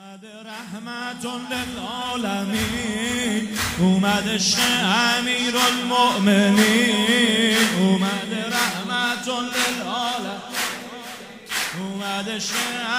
رحمت للعالمین اومد عشق امیرالمؤمنین اومد رحمت للعالمین اومد عشق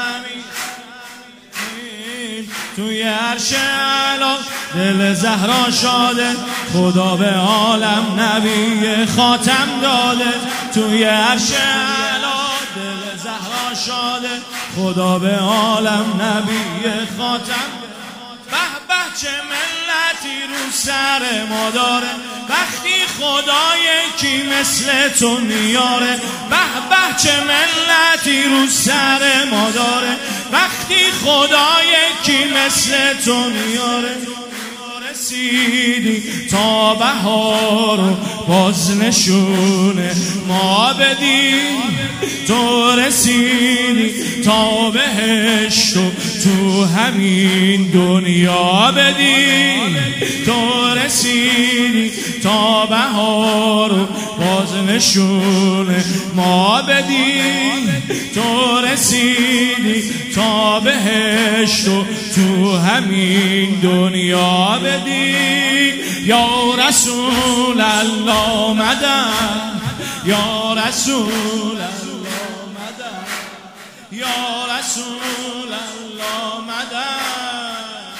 امیرالمؤمنین توی عرش اعلی دل زهرا شاده خدا به عالم نبی خاتم داده توی عرش اعلی دل زهرا شاده خدا به عالم نبی خاتم به به چه ملتی رو سر ما داره وقتی خدا یکی مثل تو میاره به به چه ملتی رو سر ما داره وقتی خدا یکی مثل تو میاره رسیدی تا بهار و باز نشونه ما بدی تو رسیدی تا بهشت و تو همین دنیا بدی تو رسیدی تا بهار و باز نشونه ما بدی تو رسیدی تا بهشت و تو همین دنیا بدی یا رسول الله مدد یا رسول الله مدد یا رسول الله مدد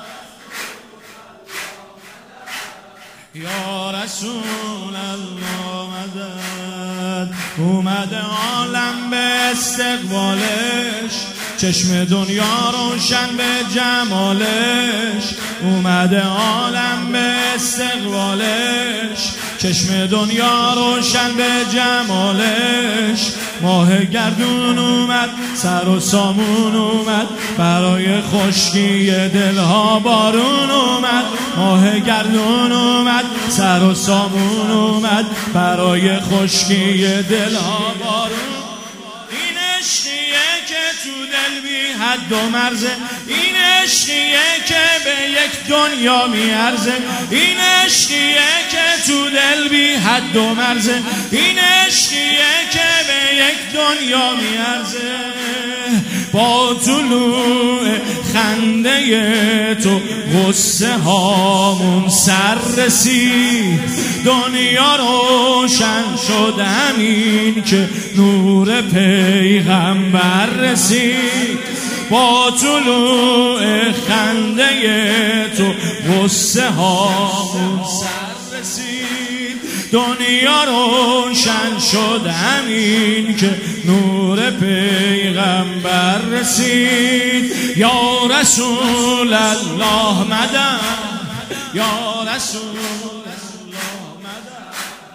یا رسول الله مدد اومد عالم به استقبالش چشم دنیا روشن به جمالش اومد عالم به استقبالش چشم دنیا روشن به جمالش ماه گردون اومد سر و سامون اومد برای خشکی دلها بارون اومد ماه گردون اومد سر و سامون اومد برای خشکی دلها بارون این عشقیه که تو دل بی حد و مرزه این عشقیه که به یک دنیا میارزه این عشقیه که تو دل بی حد و مرزه این عشقیه که به یک دنیا میارزه با طلوع خنده تو غصه هامون سر رسید دنیا روشن شد همین که نور پیغمبر رسید با طلوع خنده تو غصه هامون سر رسید دنیا روشن شد همین که نور پیغمبر رسید یا رسول الله مدد یا رسول الله مدد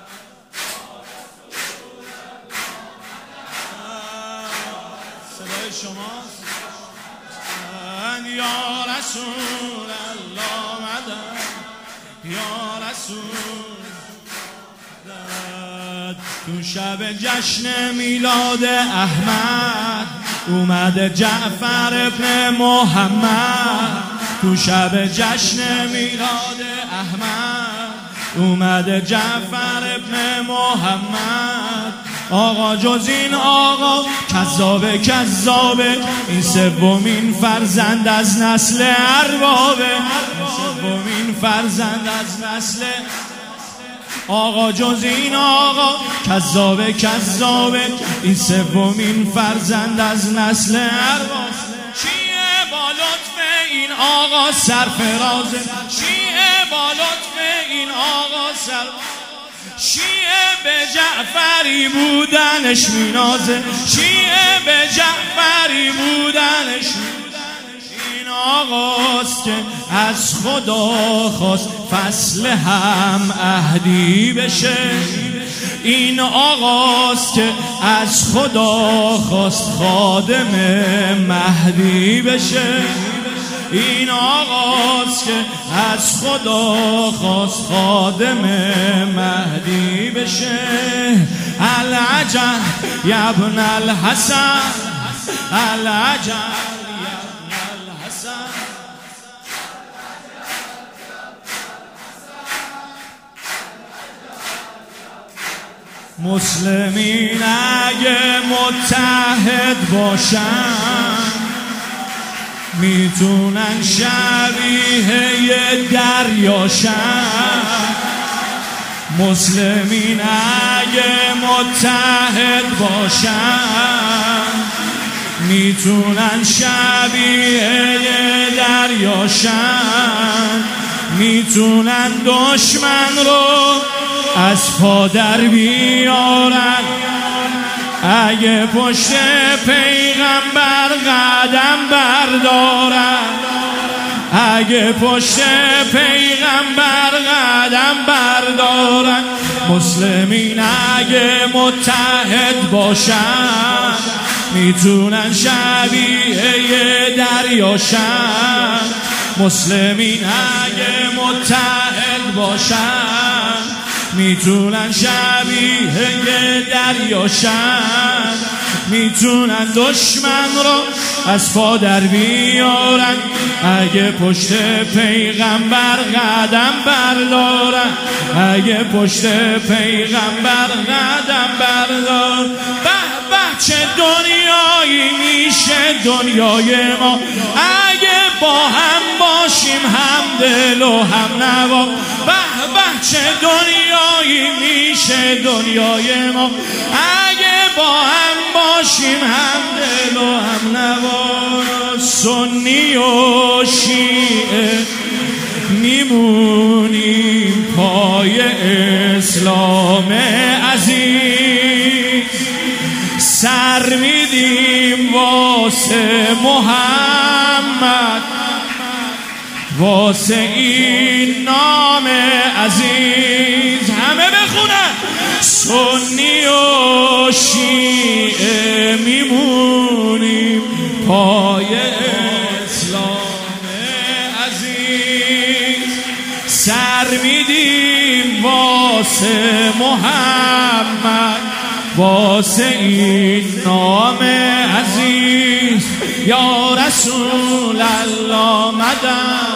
صدای شماست یا رسول الله مدد یا رسول تو شب جشن میلاد احمد اومد جعفر ابن محمد تو شب جشن میلاد احمد اومد جعفر ابن محمد آقا جز این آقا کذابه کذابه این سومین فرزند از نسل اربابه سومین فرزند از نسل آقا جز این آقا کذابه کذابه این سومین فرزند از نسل ارباب شیعه با لطف این آقا سرفرازه شیعه با لطف این آقا شیعه به جعفری بودنش مینازه شیعه به جعفری بودنش این آقاست که از خدا خواست فصل هم عهدی بشه این آقاست که از خدا خواست خادم مهدی بشه این آقاست که از خدا خواست خادم مهدی بشه العجب یا ابن الحسن العجب یا ابن الحسن مسلمین اگه متحد باشن میتونن شبیه دریاشن، مسلمین اگه متحد باشن، میتونن شبیه دریاشن، میتونن دشمن رو از پا در بیارن، اگه پشت پیغمبر قدم بردارن، اگه پشت پیغمبر قدم بردارن. مسلمین اگه متحد باشن، میتونن شبیه دریاشن، مسلمین اگه متحد باشن، میتونن شبیه دریاشن، میتونن دشمن رو از پا در بیارن، اگه پشت پیغمبر قدم بردارن، اگه پشت پیغمبر قدم بردارن. به به چه دنیایی میشه دنیای ما، اگه با هم باشیم هم دل و هم نوا. به به چه دنیایی میشه دنیای ما، اگه با هم باشیم هم دل و هم نوا. سنی و شیعه میمونیم پای اسلام عزیز، سر میدیم واسه محمد، واسه این نام عزیز. همه بخونن سنی و شیعه میمونیم پای اسلام عزیز، سر میدیم واسه محمد، واسه این نام عزیز. یا رسول الله مدد